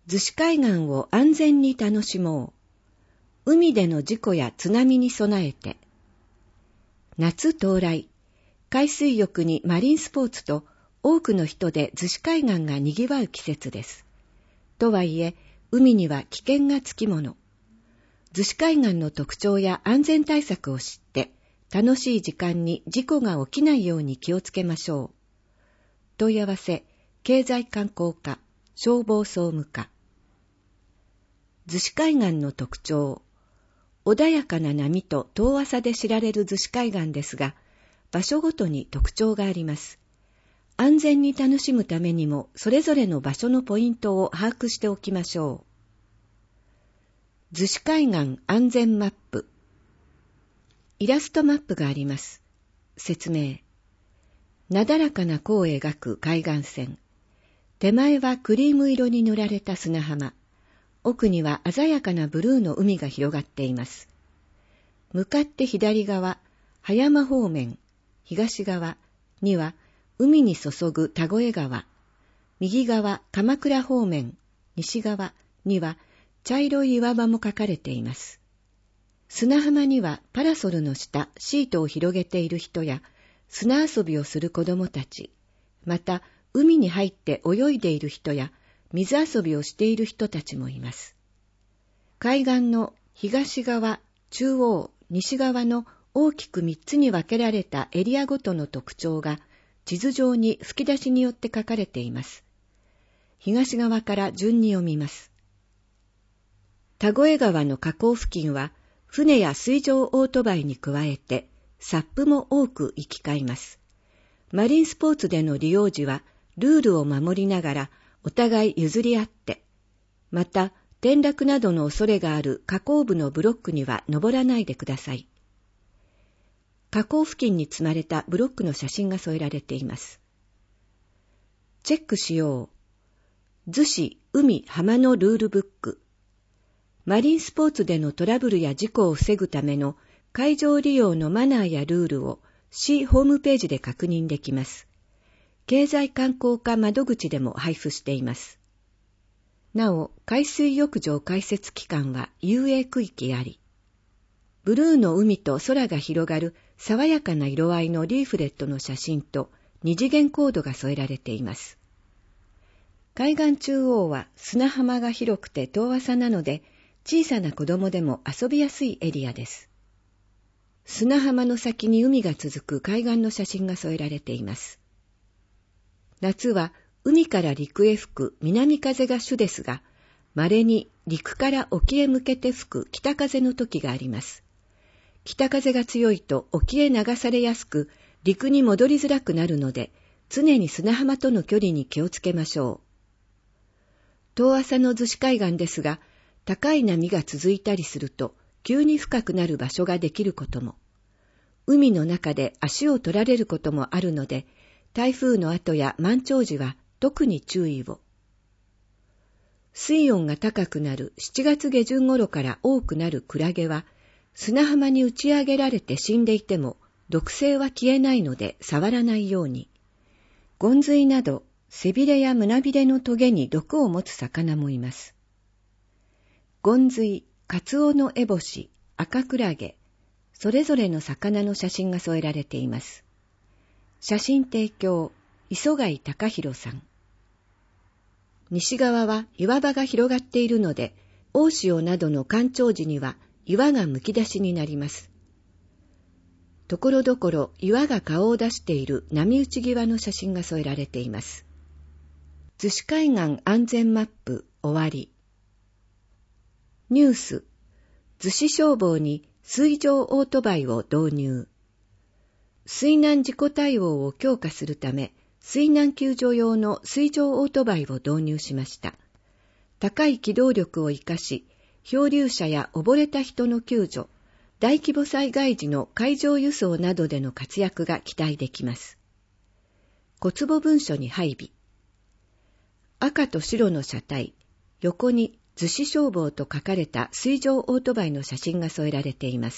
逗子海岸を安全に楽しもう。海での事故や津波に備えて。夏到来。海水浴にマリンスポーツと多くの人で逗子海岸が賑わう季節です。とはいえ、海には危険がつきもの。逗子海岸の特徴や安全対策を知って、楽しい時間に事故が起きないように気をつけましょう。問い合わせ、経済観光課、消防総務課。逗子海岸の特徴。穏やかな波と遠浅で知られる逗子海岸ですが、場所ごとに特徴があります。安全に楽しむためにも、それぞれの場所のポイントを把握しておきましょう。逗子海岸安全マップ。イラストマップがあります。説明。なだらかな弧を描く海岸線。手前はクリーム色に塗られた砂浜。奥には鮮やかなブルーの海が広がっています。向かって左側、葉山方面、東側には海に注ぐ田越川。右側、鎌倉方面、西側には茶色い岩場も描かれています。砂浜にはパラソルの下、シートを広げている人や、砂遊びをする子供たち、また海に入って泳いでいる人や、水遊びをしている人たちもいます。海岸の東側、中央、西側の大きく3つに分けられたエリアごとの特徴が地図上に吹き出しによって書かれています。東側から順に読みます。田越川の河口付近は船や水上オートバイに加えてサップも多く行き交います。マリンスポーツでの利用時はルールを守りながらお互い譲り合って、また転落などの恐れがある河口部のブロックには登らないでください。河口付近に積まれたブロックの写真が添えられています。チェックしよう。逗子海浜のルールブック。マリンスポーツでのトラブルや事故を防ぐための海上利用のマナーやルールを市ホームページで確認できます。経済観光課窓口でも配布しています。なお、海水浴場開設期間は遊泳区域あり、ブルーの海と空が広がる爽やかな色合いのリーフレットの写真と二次元コードが添えられています。海岸中央は砂浜が広くて遠浅なので、小さな子供でも遊びやすいエリアです。砂浜の先に海が続く海岸の写真が添えられています。夏は海から陸へ吹く南風が主ですが、稀に陸から沖へ向けて吹く北風の時があります。北風が強いと沖へ流されやすく、陸に戻りづらくなるので、常に砂浜との距離に気をつけましょう。遠浅の逗子海岸ですが、高い波が続いたりすると、急に深くなる場所ができることも、海の中で足を取られることもあるので、台風の後や満潮時は特に注意を。水温が高くなる7月下旬頃から多くなるクラゲは、砂浜に打ち上げられて死んでいても毒性は消えないので触らないように。ゴンズイなど背びれや胸びれのトゲに毒を持つ魚もいます。ゴンズイ、カツオノエボシ、赤クラゲ、それぞれの魚の写真が添えられています。写真提供、磯貝隆弘さん。西側は岩場が広がっているので、大潮などの干潮時には岩がむき出しになります。ところどころ岩が顔を出している波打ち際の写真が添えられています。逗子海岸安全マップ終わり。ニュース、逗子消防に水上オートバイを導入。水難事故対応を強化するため、水難救助用の水上オートバイを導入しました。高い機動力を生かし、漂流者や溺れた人の救助、大規模災害時の海上輸送などでの活躍が期待できます。小坪文書に配備。赤と白の車体、横に逗子消防と書かれた水上オートバイの写真が添えられています。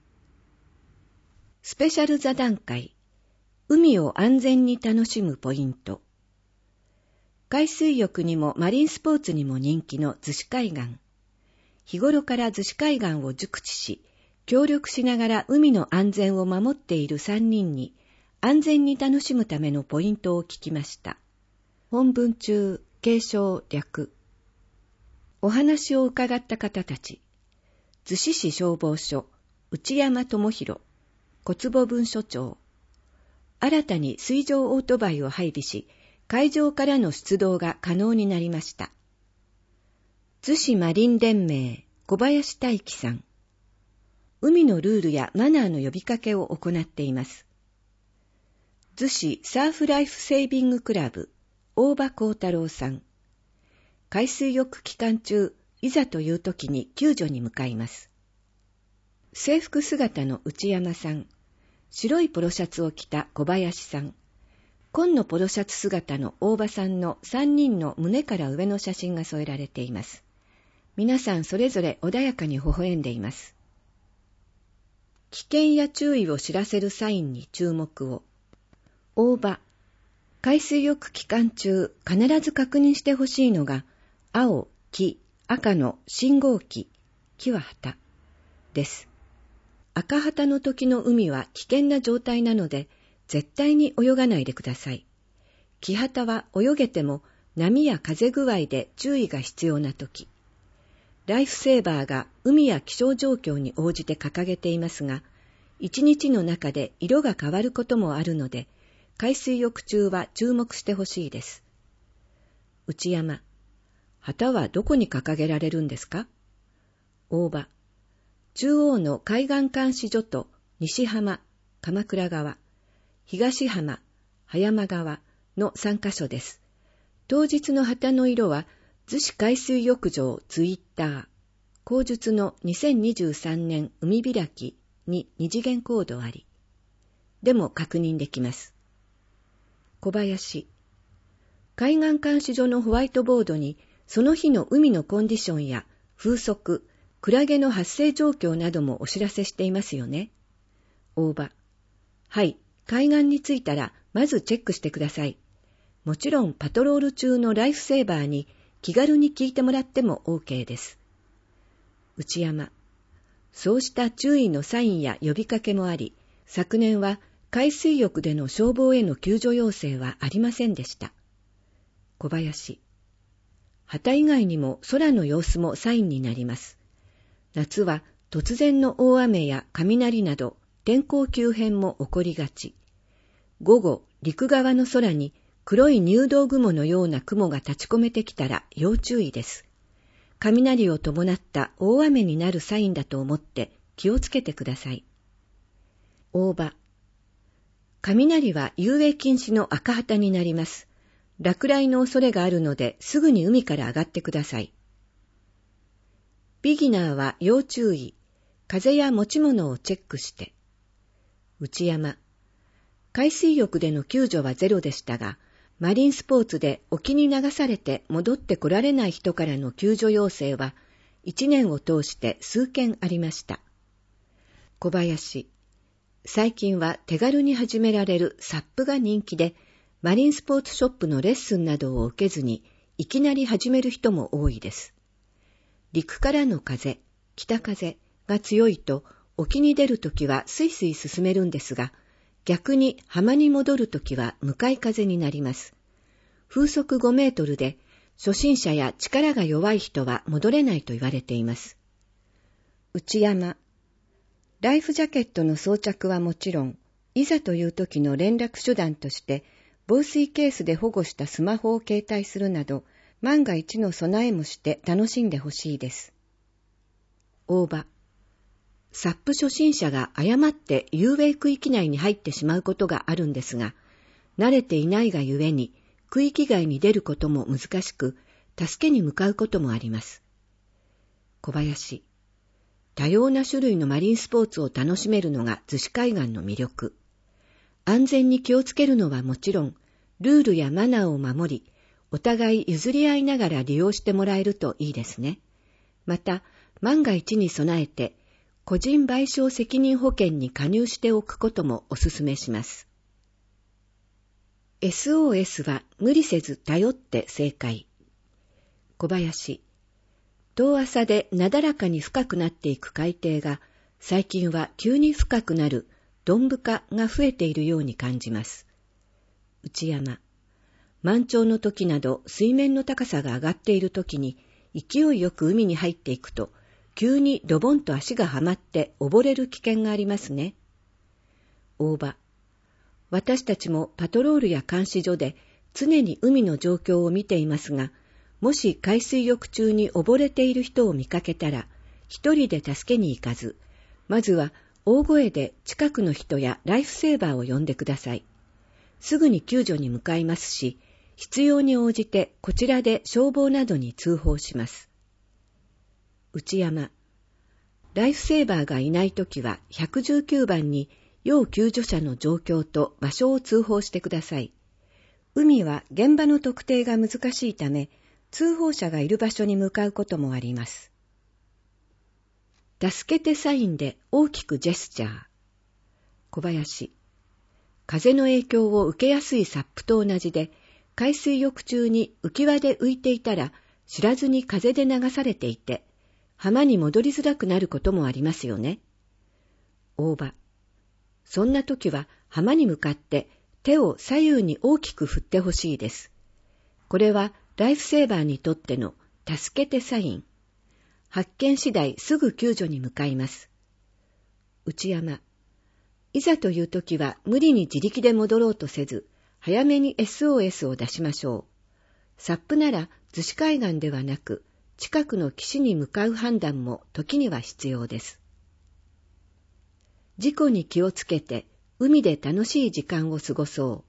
スペシャル座談会、海を安全に楽しむポイント。 海水浴にもマリンスポーツにも人気の逗子海岸。日頃から逗子海岸を熟知し、協力しながら海の安全を守っている3人に、安全に楽しむためのポイントを聞きました。本文中、継承略。お話を伺った方たち、逗子市消防署、内山智弘、小坪分署長。新たに水上オートバイを配備し、海上からの出動が可能になりました。逗子マリン連盟、小林大樹さん。海のルールやマナーの呼びかけを行っています。逗子サーフライフセービングクラブ、大場幸太郎さん。海水浴期間中、いざという時に救助に向かいます。制服姿の内山さん。白いポロシャツを着た小林さん。紺のポロシャツ姿の大場さんの3人の胸から上の写真が添えられています。皆さんそれぞれ穏やかに微笑んでいます。危険や注意を知らせるサインに注目を。大場。海水浴期間中、必ず確認してほしいのが、青、黄、赤の信号機、木は旗です。赤旗の時の海は危険な状態なので、絶対に泳がないでください。木旗は泳げても波や風具合で注意が必要な時。ライフセーバーが海や気象状況に応じて掲げていますが、一日の中で色が変わることもあるので、海水浴中は注目してほしいです。内山。旗はどこに掲げられるんですか？大場。中央の海岸監視所と西浜、鎌倉側、東浜、葉山側の3カ所です。当日の旗の色は、逗子海水浴場ツイッター、後述の2023年海開きに2次元コードあり。でも確認できます。小林。海岸監視所のホワイトボードに、その日の海のコンディションや風速、クラゲの発生状況などもお知らせしていますよね。大場。はい、海岸に着いたらまずチェックしてください。もちろんパトロール中のライフセーバーに気軽に聞いてもらっても OK です。内山。そうした注意のサインや呼びかけもあり、昨年は海水浴での消防への救助要請はありませんでした。小林。旗以外にも空の様子もサインになります。夏は突然の大雨や雷など天候急変も起こりがち。午後、陸側の空に黒い入道雲のような雲が立ち込めてきたら要注意です。雷を伴った大雨になるサインだと思って気をつけてください。大場。雷は遊泳禁止の赤旗になります。落雷の恐れがあるのですぐに海から上がってください。ビギナーは要注意。風や持ち物をチェックして。内山。海水浴での救助はゼロでしたが、マリンスポーツで沖に流されて戻ってこられない人からの救助要請は、1年を通して数件ありました。小林。最近は手軽に始められるサップが人気で、マリンスポーツショップのレッスンなどを受けずに、いきなり始める人も多いです。陸からの風、北風が強いと、沖に出るときはスイスイ進めるんですが、逆に浜に戻るときは向かい風になります。風速5メートルで、初心者や力が弱い人は戻れないと言われています。内山。ライフジャケットの装着はもちろん、いざという時の連絡手段として、防水ケースで保護したスマホを携帯するなど、万が一の備えもして楽しんでほしいです。大場。サップ初心者が誤って遊泳区域内に入ってしまうことがあるんですが、慣れていないがゆえに区域外に出ることも難しく、助けに向かうこともあります。小林。多様な種類のマリンスポーツを楽しめるのが逗子海岸の魅力。安全に気をつけるのはもちろん、ルールやマナーを守り、お互い譲り合いながら利用してもらえるといいですね。また、万が一に備えて、個人賠償責任保険に加入しておくこともお勧めします。 SOS は無理せず頼って正解。小林。遠浅でなだらかに深くなっていく海底が、最近は急に深くなる鈍深が増えているように感じます。内山。満潮の時など水面の高さが上がっている時に勢いよく海に入っていくと、急にドボンと足がはまって溺れる危険がありますね。大場。私たちもパトロールや監視所で常に海の状況を見ていますが、もし海水浴中に溺れている人を見かけたら、一人で助けに行かず、まずは大声で近くの人やライフセーバーを呼んでください。すぐに救助に向かいますし、必要に応じてこちらで消防などに通報します。内山。ライフセーバーがいないときは119番に要救助者の状況と場所を通報してください。海は現場の特定が難しいため、通報者がいる場所に向かうこともあります。助けてサインで大きくジェスチャー。小林。風の影響を受けやすいサップと同じで、海水浴中に浮き輪で浮いていたら、知らずに風で流されていて、浜に戻りづらくなることもありますよね。大場。そんな時は浜に向かって手を左右に大きく振ってほしいです。これはライフセーバーにとっての助けてサイン。発見次第すぐ救助に向かいます。内山。いざという時は無理に自力で戻ろうとせず、早めに SOS を出しましょう。サップなら逗子海岸ではなく、近くの岸に向かう判断も時には必要です。事故に気をつけて、海で楽しい時間を過ごそう。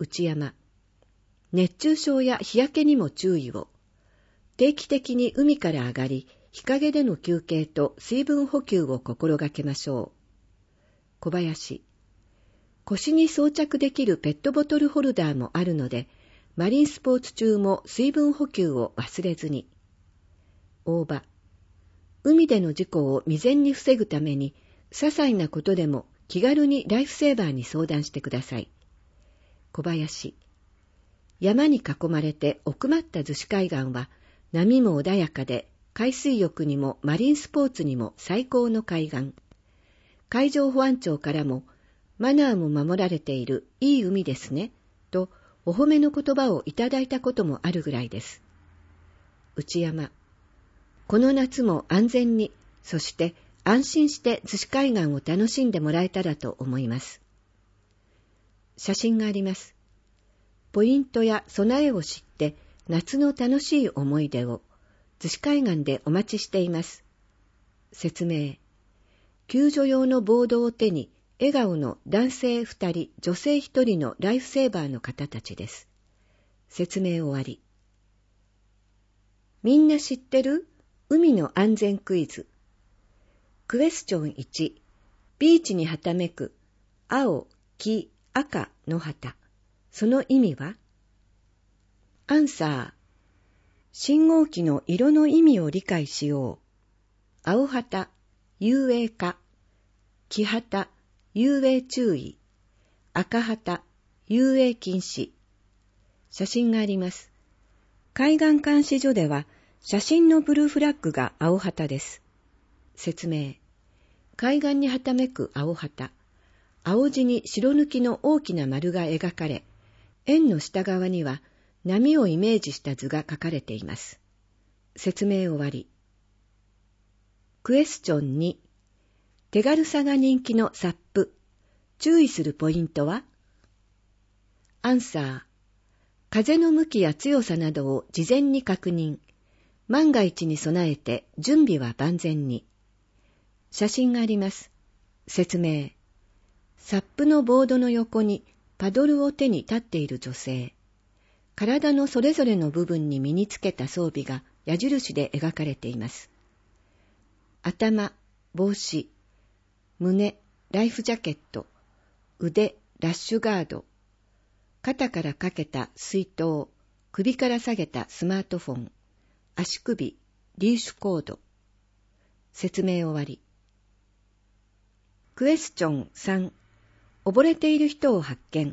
内山。熱中症や日焼けにも注意を。定期的に海から上がり、日陰での休憩と水分補給を心がけましょう。小林。腰に装着できるペットボトルホルダーもあるので、マリンスポーツ中も水分補給を忘れずに。大場。海での事故を未然に防ぐために、些細なことでも気軽にライフセーバーに相談してください。小林。山に囲まれて奥まった逗子海岸は、波も穏やかで、海水浴にもマリンスポーツにも最高の海岸。海上保安庁からも、マナーも守られているいい海ですね、とお褒めの言葉をいただいたこともあるぐらいです。内山。この夏も安全に、そして安心して逗子海岸を楽しんでもらえたらと思います。写真があります。ポイントや備えを知って夏の楽しい思い出を逗子海岸でお待ちしています。説明。救助用のボードを手に笑顔の男性2人、女性1人のライフセーバーの方たちです。説明終わり。みんな知ってる？海の安全クイズ。クエスチョン1。ビーチにはためく青、黄、赤の旗。その意味は？アンサー。信号機の色の意味を理解しよう。青旗、遊泳化。黄旗、遊泳注意。赤旗、遊泳禁止。写真があります。海岸監視所では、写真のブルーフラッグが青旗です。説明。海岸にはためく青旗。青地に白抜きの大きな丸が描かれ、円の下側には波をイメージした図が書かれています。説明終わり。クエスチョン2。手軽さが人気のサップ。注意するポイントは？アンサー。風の向きや強さなどを事前に確認。万が一に備えて準備は万全に。写真があります。説明。サップのボードの横にパドルを手に立っている女性。体のそれぞれの部分に身につけた装備が矢印で描かれています。頭、帽子。胸、ライフジャケット。腕、ラッシュガード。肩からかけた水筒。首から下げたスマートフォン。足首、リーシュコード。説明終わり。クエスチョン3。溺れている人を発見。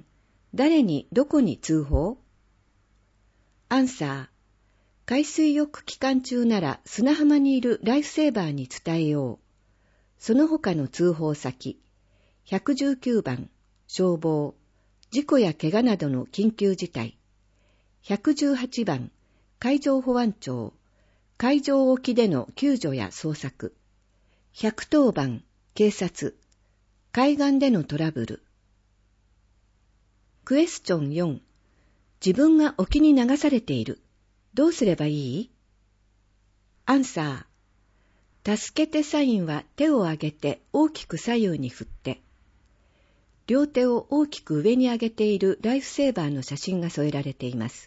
誰にどこに通報？アンサー、海水浴期間中なら砂浜にいるライフセーバーに伝えよう。その他の通報先、119番、消防、事故や怪我などの緊急事態、118番、海上保安庁、海上沖での救助や捜索、110番、警察、海岸でのトラブル。クエスチョン4、自分が沖に流されている。どうすればいい？アンサー、助けてサインは手を上げて大きく左右に振って、両手を大きく上に上げているライフセーバーの写真が添えられています。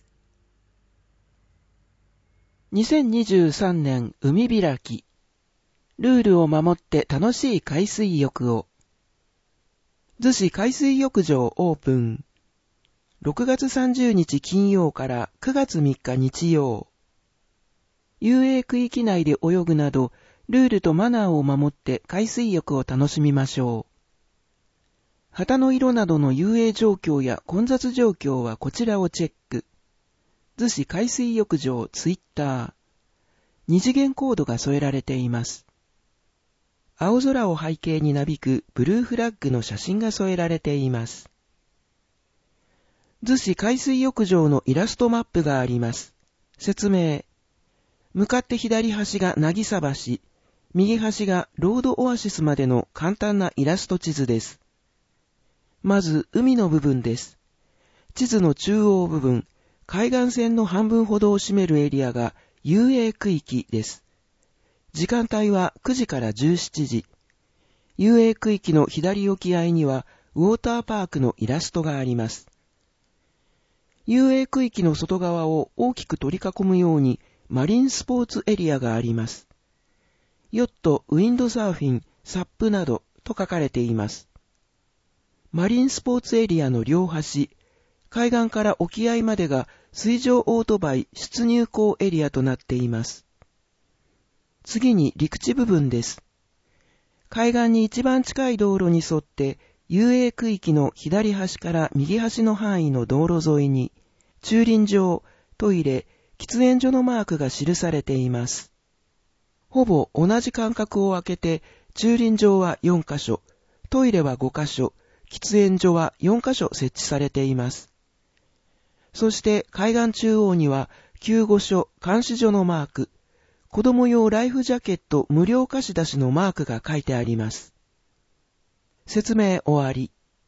2023年海開き。ルールを守って楽しい海水浴を。逗子海水浴場オープン。6月30日金曜から9月3日日曜。遊泳区域内で泳ぐなど、ルールとマナーを守って海水浴を楽しみましょう。旗の色などの遊泳状況や混雑状況はこちらをチェック。逗子海水浴場ツイッター。二次元コードが添えられています。青空を背景になびくブルーフラッグの写真が添えられています。逗子海水浴場のイラストマップがあります。説明。向かって左端が渚橋、右端がロードオアシスまでの簡単なイラスト地図です。まず海の部分です。地図の中央部分、海岸線の半分ほどを占めるエリアが遊泳区域です。時間帯は9時から17時。遊泳区域の左沖合にはウォーターパークのイラストがあります。遊泳区域の外側を大きく取り囲むようにマリンスポーツエリアがあります。ヨット、ウィンドサーフィン、サップなどと書かれています。マリンスポーツエリアの両端、海岸から沖合までが水上オートバイ出入口エリアとなっています。次に陸地部分です。海岸に一番近い道路に沿って遊泳区域の左端から右端の範囲の道路沿いに駐輪場、トイレ、喫煙所のマークが記されています。ほぼ同じ間隔を空けて駐輪場は4カ所、トイレは5カ所、喫煙所は4カ所設置されています。そして海岸中央には救護所、監視所のマーク、子供用ライフジャケット無料貸し出しのマークが書いてあります。説明終わり。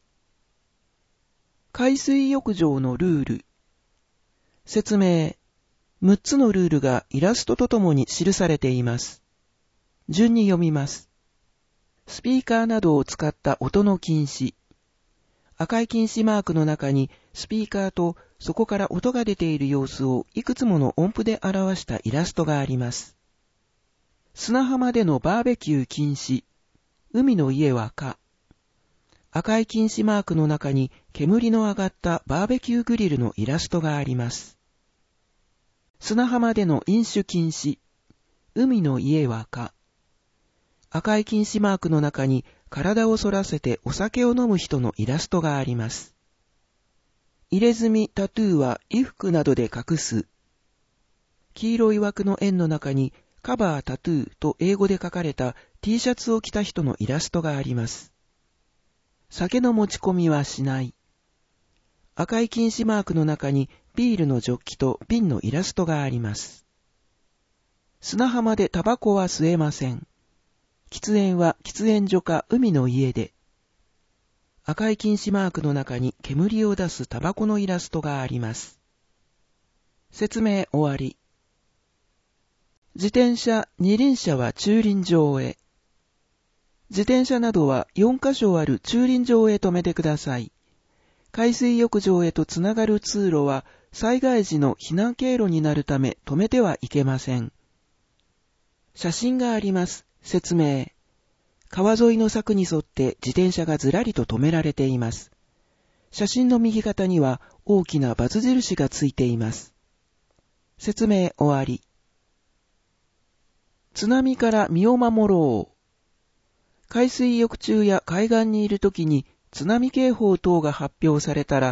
海水浴場のルール。説明。6つのルールがイラストとともに記されています。順に読みます。スピーカーなどを使った音の禁止。赤い禁止マークの中にスピーカーとそこから音が出ている様子をいくつもの音符で表したイラストがあります。砂浜でのバーベキュー禁止。海の家は可。赤い禁止マークの中に煙の上がったバーベキューグリルのイラストがあります。砂浜での飲酒禁止。海の家は可。赤い禁止マークの中に体を反らせてお酒を飲む人のイラストがあります。入れ墨タトゥーは衣服などで隠す。黄色い枠の円の中にカバータトゥーと英語で書かれた T シャツを着た人のイラストがあります。酒の持ち込みはしない。赤い禁止マークの中にビールのジョッキと瓶のイラストがあります。砂浜でタバコは吸えません。喫煙は喫煙所か海の家で。赤い禁止マークの中に煙を出すタバコのイラストがあります。説明終わり。自転車、二輪車は駐輪場へ。自転車などは4カ所ある駐輪場へ止めてください。海水浴場へとつながる通路は災害時の避難経路になるため止めてはいけません。写真があります。説明。川沿いの柵に沿って自転車がずらりと止められています。写真の右肩には大きな×印がついています。説明終わり。津波から身を守ろう。海水浴中や海岸にいるときに津波警報等が発表されたら、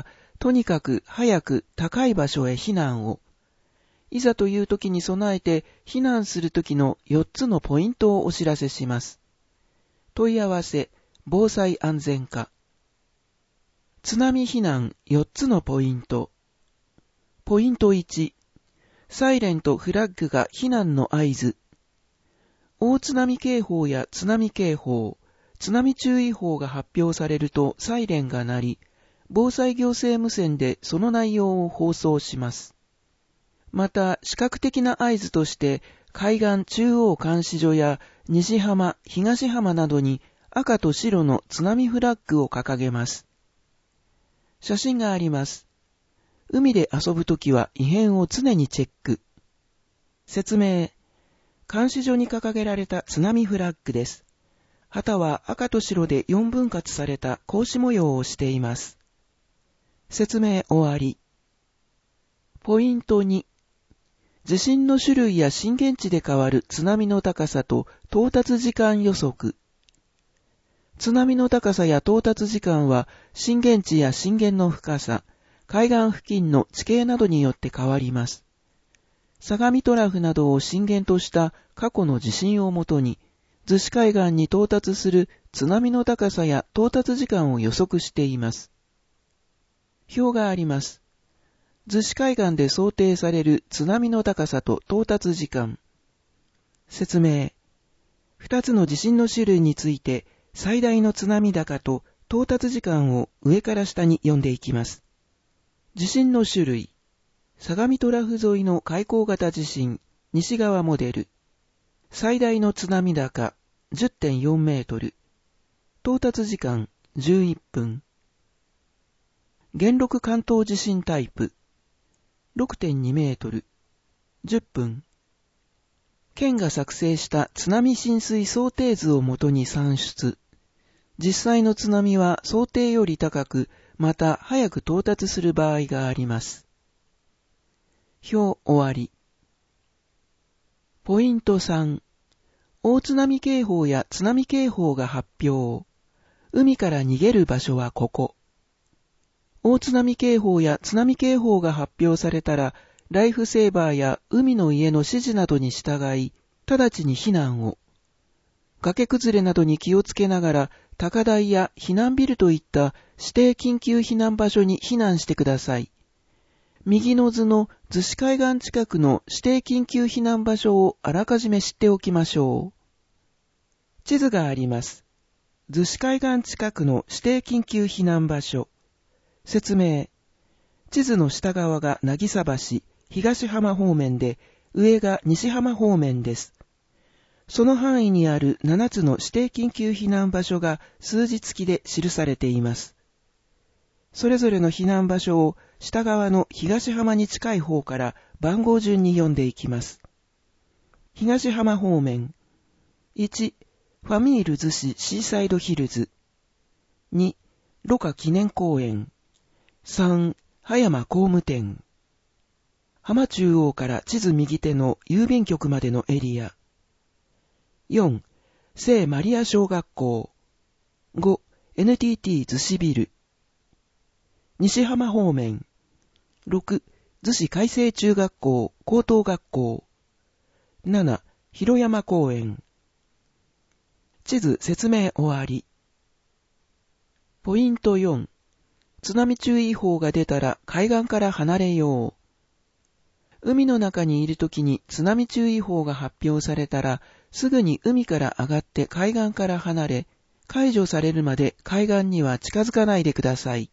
とにかく早く高い場所へ避難を。いざという時に備えて避難する時の4つのポイントをお知らせします。問い合わせ、防災安全課。津波避難4つのポイント。ポイント1、サイレンとフラッグが避難の合図。大津波警報や津波警報、津波注意報が発表されるとサイレンが鳴り、防災行政無線でその内容を放送します。また、視覚的な合図として、海岸中央監視所や西浜、東浜などに赤と白の津波フラッグを掲げます。写真があります。海で遊ぶときは異変を常にチェック。説明。監視所に掲げられた津波フラッグです。旗は赤と白で4分割された格子模様をしています。説明終わり。ポイント2。地震の種類や震源地で変わる津波の高さと到達時間予測。津波の高さや到達時間は震源地や震源の深さ、海岸付近の地形などによって変わります。相模トラフなどを震源とした過去の地震をもとに、逗子海岸に到達する津波の高さや到達時間を予測しています。表があります。逗子海岸で想定される津波の高さと到達時間。説明。2つの地震の種類について、最大の津波高と到達時間を上から下に読んでいきます。地震の種類。相模トラフ沿いの海溝型地震、西側モデル。最大の津波高、10.4 メートル。到達時間、11分。元禄関東地震タイプ。6.2 メートル。10分。県が作成した津波浸水想定図をもとに算出。実際の津波は想定より高く、また早く到達する場合があります。表終わり。ポイント3。大津波警報や津波警報が発表。海から逃げる場所はここ。大津波警報や津波警報が発表されたら、ライフセーバーや海の家の指示などに従い、直ちに避難を。崖崩れなどに気をつけながら、高台や避難ビルといった指定緊急避難場所に避難してください。右の図の逗子海岸近くの指定緊急避難場所をあらかじめ知っておきましょう。地図があります。逗子海岸近くの指定緊急避難場所。説明。地図の下側が渚橋、東浜方面で、上が西浜方面です。その範囲にある7つの指定緊急避難場所が数字付きで記されています。それぞれの避難場所を下側の東浜に近い方から番号順に読んでいきます。東浜方面。1、ファミール逗子シーサイドヒルズ。2、ロカ記念公園。3、葉山工務店。浜中央から地図右手の郵便局までのエリア。4、聖マリア小学校。5、NTT 逗子ビル。西浜方面。6、逗子海星中学校高等学校。7、広山公園。地図説明終わり。ポイント4。津波注意報が出たら海岸から離れよう。海の中にいるときに津波注意報が発表されたら、すぐに海から上がって海岸から離れ、解除されるまで海岸には近づかないでください。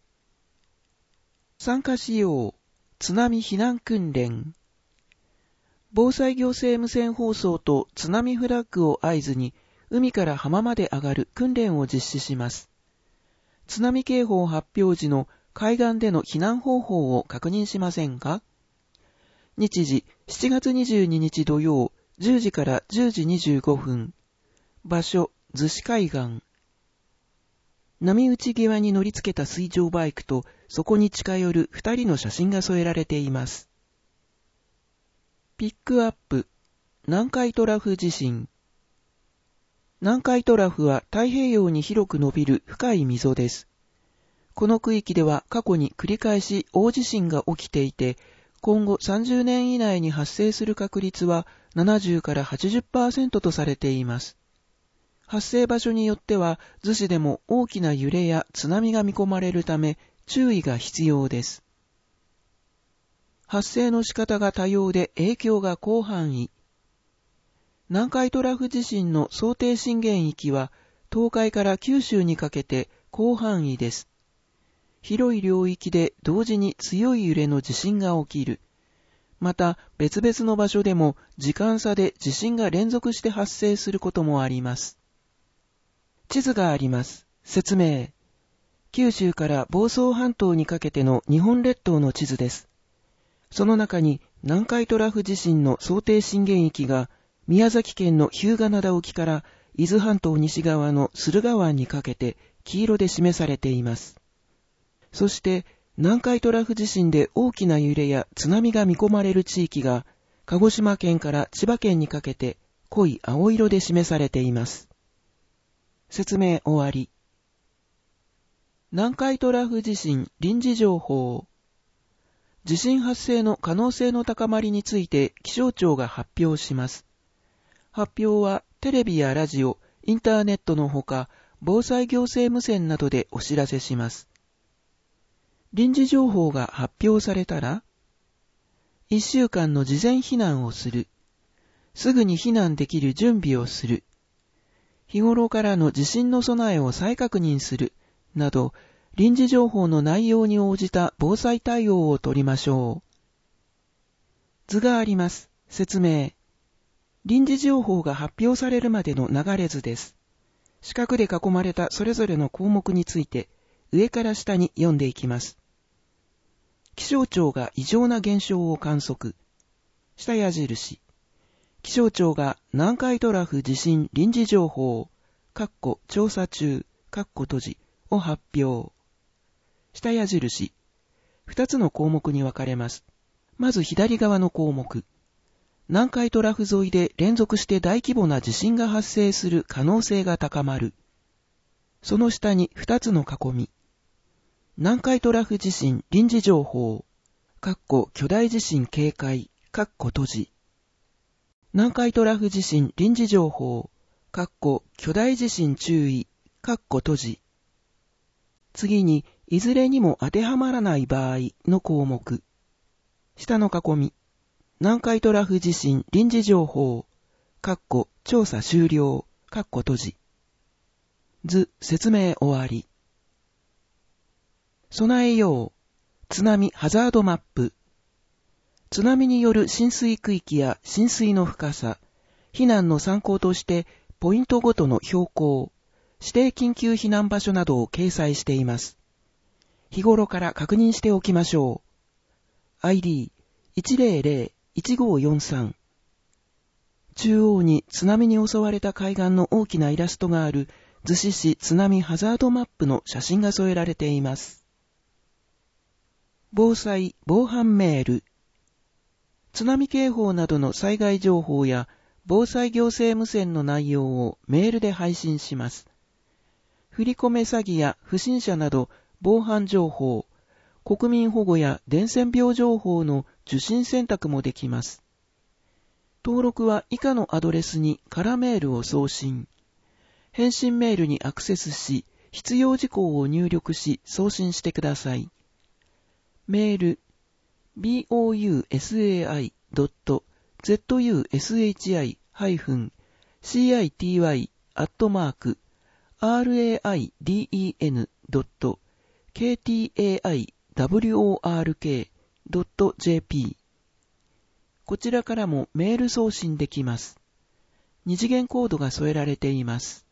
参加しよう。津波避難訓練。防災行政無線放送と津波フラッグを合図に、海から浜まで上がる訓練を実施します。津波警報発表時の海岸での避難方法を確認しませんか？日時7月22日土曜10時から10時25分。場所、逗子海岸。波打ち際に乗り付けた水上バイクとそこに近寄る2人の写真が添えられています。ピックアップ。南海トラフ地震。南海トラフは太平洋に広く伸びる深い溝です。 この区域では過去に繰り返し大地震が起きていて、今後30年以内に発生する確率は70から 80% とされています。発生場所によっては逗子でも大きな揺れや津波が見込まれるため注意が必要です。発生の仕方が多様で影響が広範囲。南海トラフ地震の想定震源域は東海から九州にかけて広範囲です。広い領域で同時に強い揺れの地震が起きる。また別々の場所でも時間差で地震が連続して発生することもあります。地図があります。説明。九州から房総半島にかけての日本列島の地図です。その中に南海トラフ地震の想定震源域が宮崎県の日向灘沖から伊豆半島西側の駿河湾にかけて黄色で示されています。そして南海トラフ地震で大きな揺れや津波が見込まれる地域が鹿児島県から千葉県にかけて濃い青色で示されています。説明終わり。南海トラフ地震臨時情報。地震発生の可能性の高まりについて気象庁が発表します。発表はテレビやラジオ、インターネットのほか、防災行政無線などでお知らせします。臨時情報が発表されたら、1週間の事前避難をする。すぐに避難できる準備をする。日頃からの地震の備えを再確認する。など、臨時情報の内容に応じた防災対応を取りましょう。図があります。説明。臨時情報が発表されるまでの流れ図です。四角で囲まれたそれぞれの項目について、上から下に読んでいきます。気象庁が異常な現象を観測。下矢印。気象庁が南海トラフ地震臨時情報、調査中、閉じを発表。下矢印。2つの項目に分かれます。まず左側の項目。南海トラフ沿いで連続して大規模な地震が発生する可能性が高まる。その下に2つの囲み。南海トラフ地震臨時情報、巨大地震警戒、閉じ。南海トラフ地震臨時情報、巨大地震注意、閉じ。次に、いずれにも当てはまらない場合の項目。下の囲み。南海トラフ地震臨時情報、調査終了、閉じ。図、説明終わり。備えよう。津波ハザードマップ。津波による浸水区域や浸水の深さ、避難の参考としてポイントごとの標高、指定緊急避難場所などを掲載しています。日頃から確認しておきましょう。ID100-1543。中央に津波に襲われた海岸の大きなイラストがある逗子市津波ハザードマップの写真が添えられています。防災・防犯メール。津波警報などの災害情報や防災行政無線の内容をメールで配信します。振り込め詐欺や不審者など防犯情報、国民保護や伝染病情報の受信選択もできます。登録は以下のアドレスに空メールを送信。返信メールにアクセスし、必要事項を入力し送信してください。メールbousei.raiden.city-raiden.kaiwork.jp こちらからもメール送信できます。二次元コードが添えられています。